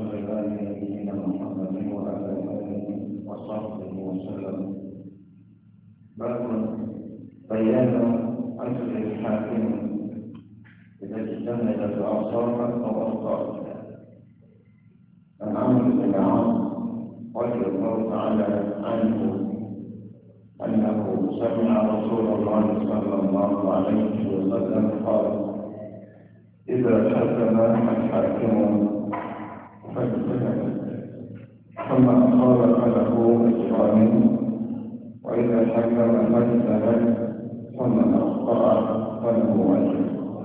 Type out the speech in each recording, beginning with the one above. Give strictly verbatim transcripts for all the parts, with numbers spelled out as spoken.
رسول الله نبينا محمد وعلى آله وصحبه وسلم. باب بيان أجر الحاكم إذا اجتهد فأصاب أو أخطأ. عن عمرو بن العاص رضي الله تعالى عنه أنه سمع رسول الله صلى الله عليه وسلم قال: إذا حكم الحاكم فاجتهد ثم أصاب فله أجران، وإذا حكم فاجتهد ثم أخطأ فله أجر.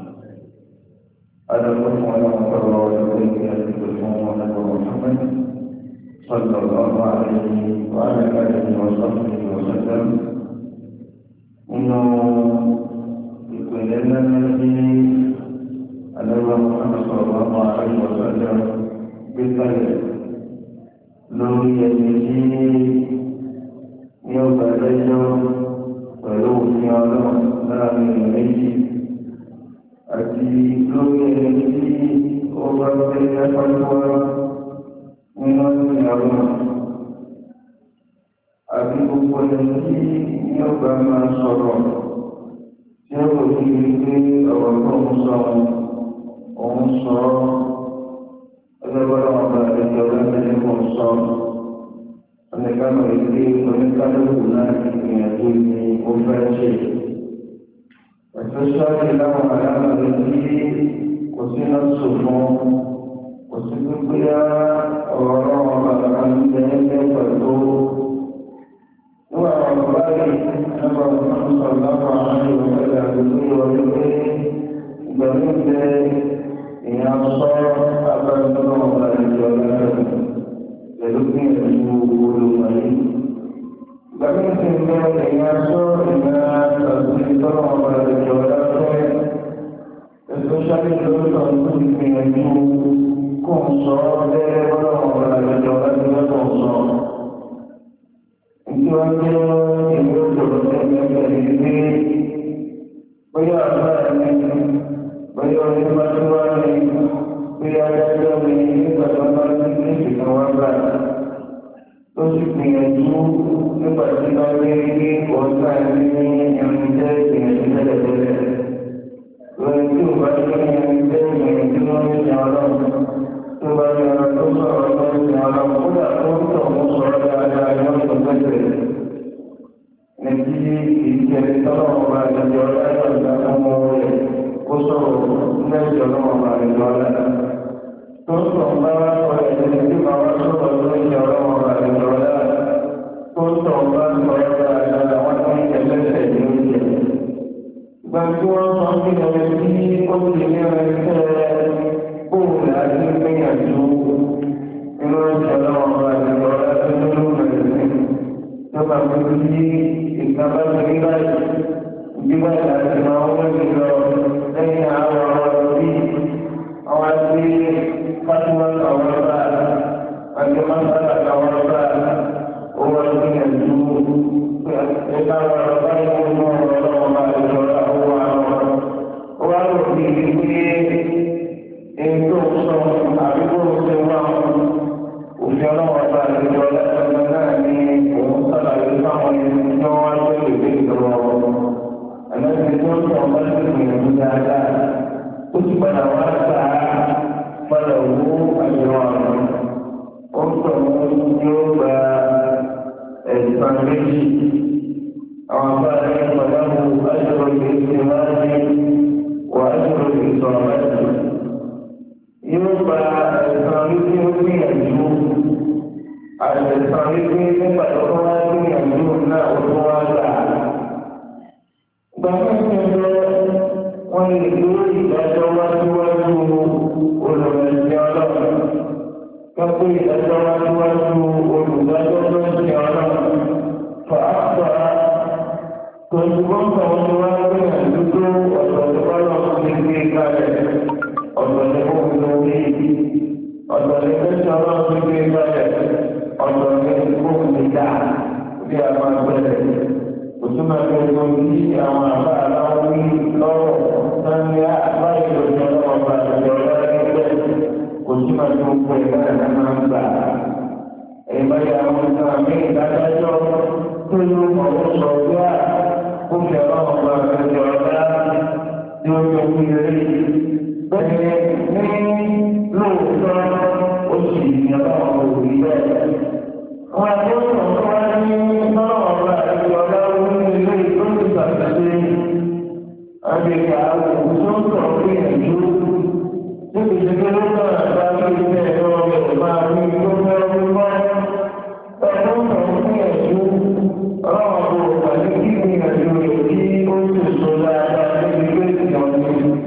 هذا الحكم على مقر والديه يذكرهم محمد صلى الله عليه وعلى آله وصحبه وسلم إنه يكون لنا الذي أنه محمد صلى الله عليه وسلم بالبلد لو يجي يوم الليل ولو يعلم لا من يجي أتي لو يجي وقد يفعل من يعلم أبي بقولتي يوم ما صار يوم يجي أو يوم صار òun sọ ẹgbẹ́gbọ́dọ̀ ọba ẹ̀jọ̀ lẹ́gbẹ̀ẹ́ kò sọ oníkànnì ìdí oníkànnìkù náà ìgbìyànjú ní ó fẹ́ ṣe. ẹ̀tọ́ sọ́ọ̀tì láwọn àyàmọ̀ rẹ̀ tí kò sí náà sọ fún kò sí pípé ọ̀rọ̀ ọba kan jẹ́ pẹ̀lú nígbà wọn báyìí nígbà wọn sọ láwọn àwọn ìwọ̀n àgbègbè wọlé pé ìgbàlú jẹ́ ìyẹn sọ abẹ́rẹ́ ọba ìjọ lẹ́nu pẹ̀lú bí ẹ̀sùn olùmọ̀lẹ́. Ìgbàlú ti ń bẹ ìyẹn sọ ìyẹn àti tọ́lọ̀ ọba ìjọ lẹ́nu ẹ̀sùn sáré lóṣọ̀ tó ti gbìyànjú kó ń sọ lẹ́rẹ́ tọ́lọ̀ ọba ìjọ lẹ́nu lẹ́kọ̀ọ́ sọ. Ìjọ jẹ́ ìwé òṣèlú ẹgbẹ́ ìgbé bóyá àbá ẹni bóyá onímọ̀tòwá ni bóyá adájọ́ ni nígbà tó bá ní ní ìṣèkàn wá gbà tó sì gbìyànjú nígbà tí wọ́n rí ní ọ̀sán ẹni ní ẹni jẹ́ ìgbìyànjú tẹ́lẹ̀tẹ́lẹ̀. Lórí tí ò bá ní ẹni jẹ́ ìgbìyànjú wọn ní ìyá ọlọ́run tó bá ní ọ̀rọ̀ tó sọ̀rọ̀ tó ń ìyá ọlọ́run kódà tó ń tọ̀ ń sọ̀rọ̀ dáadáa ní ọ̀sán tẹ́lẹ̀. Nàìjí ìjẹ́rìí tọ́lọ̀ ọba ìjọ láyọ̀ ìgbà ọmọ rẹ̀ kó sọ̀rọ̀ lẹ́jọ́ náà ọba ìjọ láyọ̀. Tó ń tọ̀ bá wá sọ ẹ̀jẹ̀ tí màá wá sọ̀rọ̀ lẹ́jọ́ náà ọba ìjọ láyọ̀. Tó ń tọ̀ bá sọ ẹ̀jẹ̀ àgbàdo àwọn tó ń jẹ lẹ́sẹ̀ ní oúnjẹ. Ìgbà tí wọ́n sọ pé ẹ̀rẹ́ tí ó ti ní ẹ̀rẹ́ tẹ́ bóòlù àti gbìyànjú inú ẹ̀jẹ̀ náà ọba ìjọ láyọ̀ nínú ẹ̀sìn. Nígbà tí ìgbàgbọ́ ti rí báyìí ìdíbà láti máa ń wọ́n lọ lẹ́yìn àwọn ọ̀rọ̀ bí àwọn àti fásitì àwọn ọba àti mọ́sálà àwọn ọba owó ìgbìyànjú ẹ̀ka àwọn ọba yìí mú ọ̀rọ̀ lọ́wọ́ bá lè lọ owó àwọn ó wá lò bí wípé èyí tó ń sọ àdúgbò ṣe wá òfin ọlọ́wọ́ bá lè lọ lẹ́sẹ̀ náà ní òun sàlàyé fáwọn ẹni tí wọ́n wá lórí ìwé ìjọba ẹlẹ́sìn tó ń sọ ọ̀pọ̀ lẹ́sìn ìrìnàjò dáadáa ó ti padà wá gbà á padà wó àjọ àrùn ó ń sọ wọn yóò gba ẹ̀sán méjì àwọn afárá yẹn padà wó àjọ ìgbésẹ̀ wáyé wà àjọ ìgbésọ̀ mẹ́tò yóò gba ẹ̀sán méjì ó gbìyànjú àìsàn wípé nígbà tó kọ́ wá gbìyànjú náà ó tún wá gbà á. Gbàgbọ́ ti ń lọ wọ́n lè gbé ìdájọ́ wá síwájú olùrẹ̀sìn ọlọ́run. Wọ́n gbé ìdájọ́ wá síwájú olùdájọ́ tó ń sin ọlọ́run. Fàáfà pẹ̀lú bọ́ǹkà wọn ni wọ́n gbìyànjú tó ọ̀dọ̀ tó bá lọ́wọ́ ti gbé kalẹ̀. Ọ̀dọ̀ ni ó ń lo bí ọ̀dọ̀ ni ó ń sọ ọlọ́run ti gbé kalẹ̀. Ọ̀dọ̀ ni ó ń lè dá bí a máa gbẹ̀rẹ̀. Òtún máa ń gbẹ̀rẹ̀ ní àwọn àbá aláwọ̀ ní lọ́rọ̀ náà ní àbáyé lójú ọlọ́wọ́ bá àjọ láyé bẹ́ẹ̀. Òtún máa ń gbogbo ẹ̀ka ẹ̀ka máa ń gbà. Ìbáyà àwọn ọ̀gá mi ìdájọ́ tó ló mọ̀ ó sọ bí a ó fi ọ̀rọ̀ ọ̀gá ẹ̀jọ̀ ọ̀gá tí ó yọ kí lè rí. Bẹ́ẹ̀ni ní lóòótọ́ ó sì ní ọlọ́run òbí bẹ́ẹ̀. Wọ́n á tó sọ̀rọ̀ tó wá ní ọlọ́run ọ̀gá ẹ̀jọ̀ ọ̀gá orí ilé ìtọ́jú ìgbàgbé. Àgbègbè àwọn òṣìṣẹ́ ń sọ̀rọ̀ pé ẹ̀jú níbi ìdílé ló náà bá ní ilé ẹ̀rọ rẹ̀ máa ní tó fẹ́ ọdún mọ́. Ẹ̀rọ ń sọ̀rọ̀ pé ẹ̀jú ọlọ́run kò pàdé kí ní ẹ̀jú rẹ̀ kí ó sì sọ dáadáa níbi ilé ìjọ ní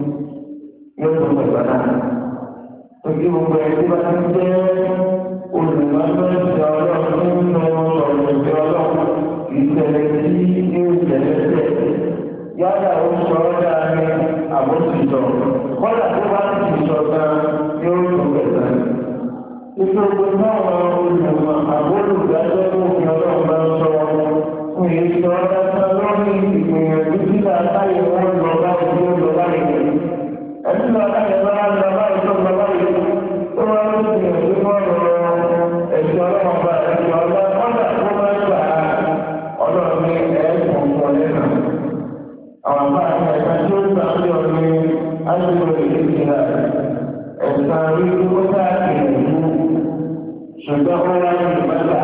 yóò tó pẹ̀lú náà. Ojú gbogbo ẹ̀jú bá ti jẹ́ olùmọ̀tò ìjọ ọlọ́run nínú ọ̀rọ̀ ìjọ ọlọ́run ìṣẹ̀lẹ̀ tí yóò jẹ̀lẹ̀ tẹ̀. Yálà ó sọ ọ́ dáa ní àbójútó, kọ́lá tó bá ti sọ gan yóò tó bẹ̀rẹ̀. Ìṣòro náà olùmọ̀ àbólùdájọ́ tó fi ọlọ́run bá ń sọ fún èso ọ̀dásán lórí ìgbìyànjú síta táyé wọn lọ báyìí tó lọ báyìí. Ẹbí lọ láyé bá lọ báyìí tó lọ báyìí tó wá ló gbìyànjú wọn lọ ẹ̀sọ́ ọlọ́run bá ẹ̀sọ́ ọlọ́run kọ́lá tó bá gbà ọlọ́run ní ẹ̀ẹ́sùn fún ọlẹ́nà. Àwọn àbá àti ẹ̀ka tí ó gbà ń yọ ní àdúgbò ìdíje ẹ̀ka rí ó káàkiri ìlú ṣùgbọ́n ó wá ní ìbàdà.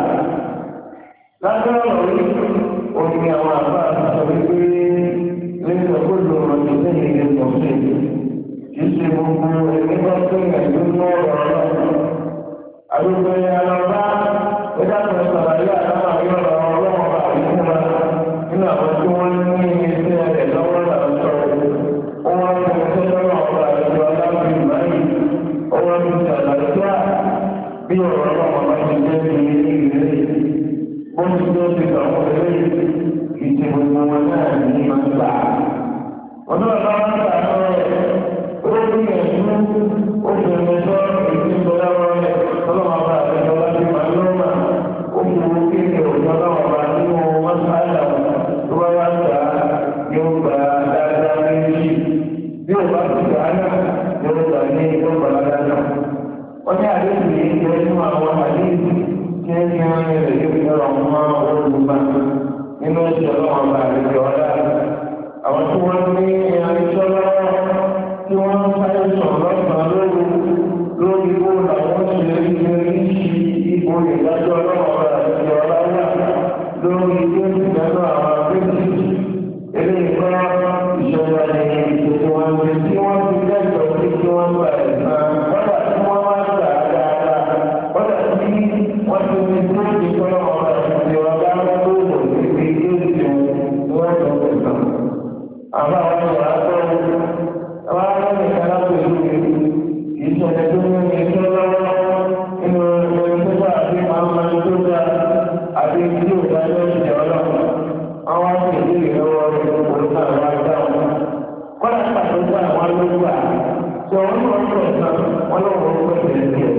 Lábẹ́ ọ̀rọ̀ yìí, ó ní àwọn àbá àti sọ wípé lẹ́yìn ọgbọ́dọ̀ ọ̀rọ̀ tó tẹ̀lé ilé pọ̀ sí i. Kì í ṣe gbogbo ẹni bá tó ìrìnàjò ní ọ̀rọ̀ ọlọ́run. Àdúgbò ẹ̀yà lọ́ba ó dákun ṣàlàyé àdámà yọ̀rọ̀ ọlọ́run àti ìfúnra nínú àwọn tí wọ́n ní iṣẹ́ rẹ̀ lọ́wọ́ làwùjọ. Ó wá ń fi iṣẹ́ lọ́wọ́ ọ̀pọ̀ àjọ aláwọ̀ ìmáyì. Ó wá ń fi ṣàlàyé bí ọ̀rọ̀ ọlọ́run bá ti jẹ́ ní ilé ìrẹ́lẹ̀. Ó ti tó ti sọ̀rọ̀ lẹ́yìn ìṣe gbogbo wọn náà ní máa ń gbà. Ọdún ọ̀gá wọn gbà lọ́rẹ̀ ó ní ẹ̀sùn ó fi ẹ̀mẹ́sọ́ èyí tó lọ́wọ́ rẹ̀ ọlọ́run bá àtẹ̀jọ́ láti máa lọ́wọ́ ó fi owó kéèké òjò ọlọ́run bá nínú wọn sáyà tó wá wá gbà yóò gbà dáadáa méjì. Bí ò bá ti gbà náà yóò gbà ní yóò gbà dáadáa. Wọ́n ní àdéhùn yìí jẹ́ nínú àwọn àdéhùn tí ó ní wọn rẹ̀ yóò fi ọ̀rọ̀ mọ́ olùgbà nínú ìṣẹ̀lẹ̀ ọ̀rọ̀ bá àtẹ̀jọ́ ọ̀la. Àwọn tí wọ́n ní irinṣẹ́ lọ́wọ́ tí wọ́n ń sáré sọ̀rọ̀ lọ́sàn-án lóru lórí ipò làwọn ṣe rí rí sí ipò ìdájọ́ ọlọ́wọ́ àti ọ̀la wà lórí ilé ìdájọ́ àwọn abẹ́jì. Eléyìí kọ́ ìṣẹ̀lẹ̀ ní ìṣètò wọn ní tí wọ́n fi lẹ́tọ̀ọ́ sí kí wọ́n gbà ẹ̀sán kọ́dà tí wọ́n máa gbà dáadáa kọ́dà tí wọ́n ti ní tó ti kọ́ ọ̀rọ̀ àti ọ̀la tó wò sí ilé ìṣètò wọn tó ẹ̀sán. Àbá wọn yà á tọ́ àwọn aráàlú ìkàlá pẹ̀lú ìṣẹ̀lẹ̀ tó ní ìṣẹ́ lọ́wọ́ nínú ẹgbẹ́ tó àti àwọn ọmọ tó dá àti tí ò bá yọ ìṣẹ̀ ọlọ́run. Àwọn akéde ìrọwọ́ rẹ̀ kò ká àwọn àgbà wọn. Kọ́lá pàtó gbà wọn ló gbà. Sọ wọn ní wọn sọ ìtàn wọn lọ́wọ́ wọn pẹ̀lú ẹ̀jẹ̀.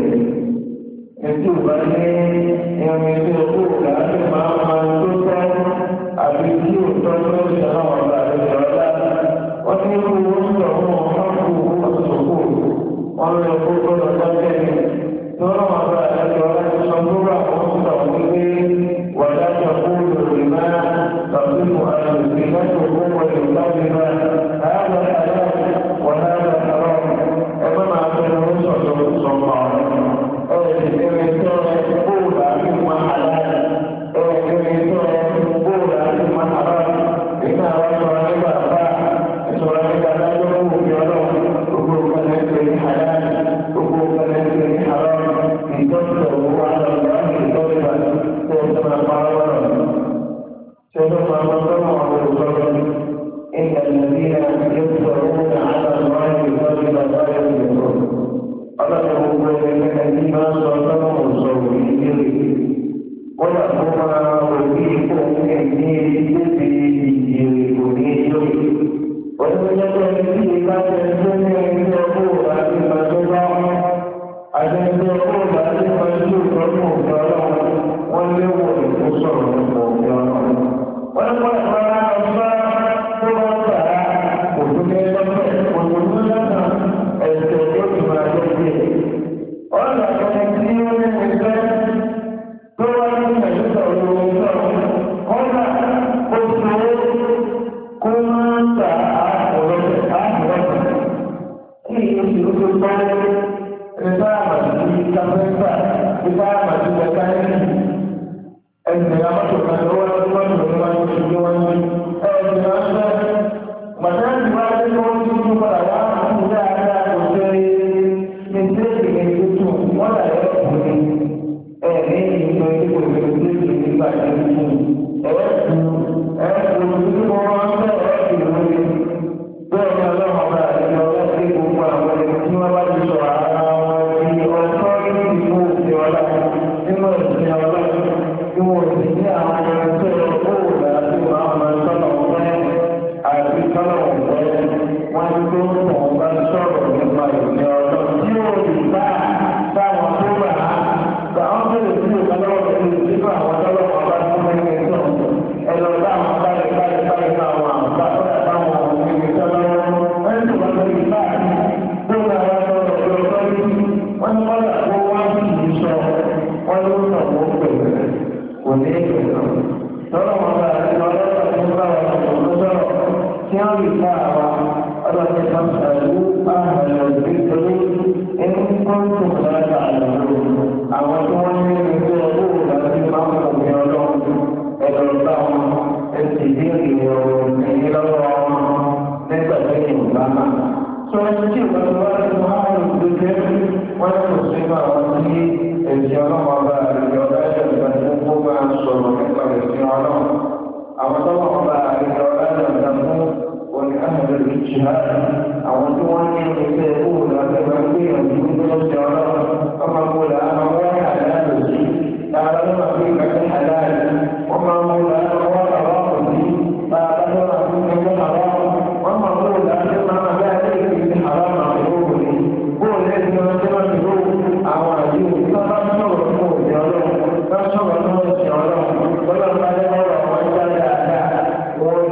Ètò ìbá ní ìrìn ìṣẹ́ òkú láti máa máa tó tọ́ àbí tí ò tọ́ lórí ìṣẹ̀lẹ̀ wọn bá àlejò ọlá. Wọ́n ti ń wo oúnjẹ ọ̀hún ọ̀hún owó àtòkò. Wọ́n lọ kó gbọ́dọ̀ dákẹ́ ni. Tí wọ́n máa bá àlejò ọlá ti sọ lórí àwọn ọ̀hún ọ̀hún pé wàdà tó kó lòdì máa tàbí mo àlòsí láti òkú wọlé láti máa. Àyàwó àyà wọ̀nà àyàwó ẹgbẹ́ máa fẹ́ lọ sọ̀tọ̀ sọ̀mọ́ ọ̀rọ̀. Ẹ̀ẹ́dẹ̀gbẹ̀rẹ̀ tó ẹ̀ bóòlù àti máa àlàyé. Ẹ̀ẹ́dẹ̀gbẹ̀rẹ̀ tó ẹ̀ bóòlù àti máa àlàyé. Ìgbà wọn sọ nígbà bá ìṣòro nígbà dájọ́ fún òfin ọlọ́run gbogbo nǹkan ẹgbẹ́ ní àdáyé gbogbo nǹkan ẹgbẹ́ ní àrọ́ ìtọ́jú ọ̀wọ́ àlọ́gbà ìtọ́jú àti tí ó tó máa pa ọ́ lọ́rọ̀. Tí ó tó máa pa ọ́ lọ́rọ̀ àwọn olùsọ̀rọ̀ ìgbà ìlànà yóò sọ̀rọ̀ ní àlọ́gbà ìtọ́jú bàbá yóò sọ̀rọ̀. Ọlọ́run gbogbo ẹgbẹ́ ní máa sọ lọ́wọ́ òṣòwò ìdílé. Wọ́n yà fún máa wò bí ipò ní ìdílé ìdílé kò ní ìjọ. Wọ́n ti jẹ́ pé ẹni tí ìbá jẹ́ tó ní ẹni tí ọkọ̀ àti ìgbàjọba àti ẹni tí ọkọ̀ àti ìgbàjọba ìtọ́jú òfin ọlọ́run wọ́n léwọ̀ ìkó sọ̀rọ̀ nípa òfin ọlọ́run. Wọ́n ní wọ́n ìpara ọ̀sá tó bá gbà á kò tó ní lọ́pẹ̀ kò tó ní lọ́nà ẹ̀sẹ̀ tó ti máa jẹ́ díẹ̀. Ọ̀nà láti wá sí wọn tí wọn padà wá fún dáadáa kò ṣe ní tẹ́lẹ̀ ní tuntun wọ́n dà yẹ kù ní ẹ̀mí ìlú ìdíkò ìlú tẹ́lẹ̀ nígbà tí ó kù ẹ̀ẹ́kù ẹ̀ẹ́kù tí wọ́n wá ń bẹ̀rẹ̀ ìlú bẹ́ẹ̀ ni ọlọ́run ọba àti ọlọ́run tí gbogbo àwọn ẹni tí wọ́n bá ti sọ ara wọn di ọjọ́ ìdìbò òfin ọlá nínú ìsìn ọlọ́run tí wọ́n sì ní àwọn ẹni tó yẹ kó wò láti wọ́n á máa sọ́nà ọ̀fẹ́ àti sọ́nà ọ̀fẹ́ wọ́n tó ń tọ̀ bá sọ̀rọ̀ nípa ìsìn ọlọ́run tí ó lè bá táwọn tó bá àwọn tó lè fi ìkọlọ́wọ́ tó lè fi fún àwọn tọ́lọ́wọ́ bá tó ń gbé tó ẹ lọ bá àwọn báyìí báyìí báyìí bá àwọn àgbà tó dà bá àwọn ọmọ ìgbé tọ́lọ́wọ́ wọ́n tó wọ́n lórí báyìí tó bá wọn sọ̀rọ̀ tó lọ́wọ́ yìí wọ́n ní wọ́n dà kó wá sí ìlú sọ wọ́n ló sọ kó pèsè kò ní ìpè náà tọ́lọ́wọ́ bá àti ọlọ́pàá tó bá wọn sọ̀rọ̀ tó sọ̀rọ̀ tí wọ́n lè bá àwọn ọlọ́pàá tó sọ̀rọ̀ àhàlẹ̀ ìgbésẹ̀ ẹni kọ́ńtò láti àlọ́ àwọn tí wọ́n ní ẹgbẹ́ owó láti máa ń wọ̀ ní ọlọ́run ẹ̀rọ bá wọn ẹsẹ̀ ìdíyẹ ìrọ̀rùn ní lọ́wọ́ wọn nígbà tí yorùbá máa. sọ ẹni tí ìgbà tó wá nínú àwọn ìgbésẹ̀ wọ́n kò sínú àwọn tí ẹ̀sìn ọlọ́run ọba àríyọ láyé ìgbà tó kó máa sọ̀rọ̀ nípa ẹ̀sìn ọlọ́run. àwọn tó wọ́n bá àríyọ láyé ìgbà tó wọ́n أهل الاجتهاد أو أنتم يقول أتبعوا يقولون جواب أما قول أنا هو حلال تعلمون في حلال وما قول أنا هو حرام تعلمون في حرام وما قول أنا ما ذلك في حرام عقوبه قول إذن أنتم تقولون أواجه فما شعر قول جواب ما شعر قول جواب ولا ما يقول وجد أداء قول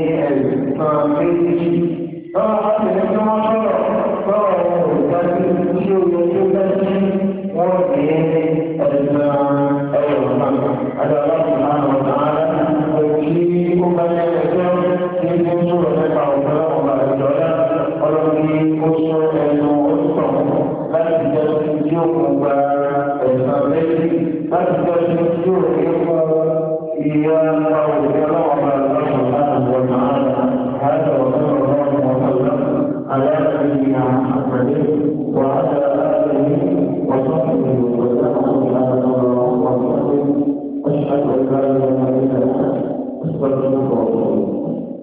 méjì lọ́wọ́ bá ti ní kí wọ́n sọ̀rọ̀ lọ́wọ́ wọn ò dájú tí ó yẹ kí ó dájú wọ́n ní ẹ̀sìn ẹ̀yọ̀ kan àdàlọ́ ìmáàmù ọ̀tàrà òkè ó bá yẹ ẹjọ́ tí ó ń sọ̀rọ̀ nípa ọ̀pọ̀lọpọ̀ bá ìjọba ọlọ́run ó sọ ẹnu ọ̀tọ̀ láti jẹ́ tí ó kún gba ẹ̀sán méjì láti jẹ́ tí ó rí fún ìyá òkè ọlọ́wọ́ bá ìjọba ọ̀tàrà هذا وصلى الله وسلم على نبينا محمد وعلى اله وصحبه وسلم سبحانك اللهم وبحمدك اشهد ان لا اله الا انت استغفرك واتوب اليك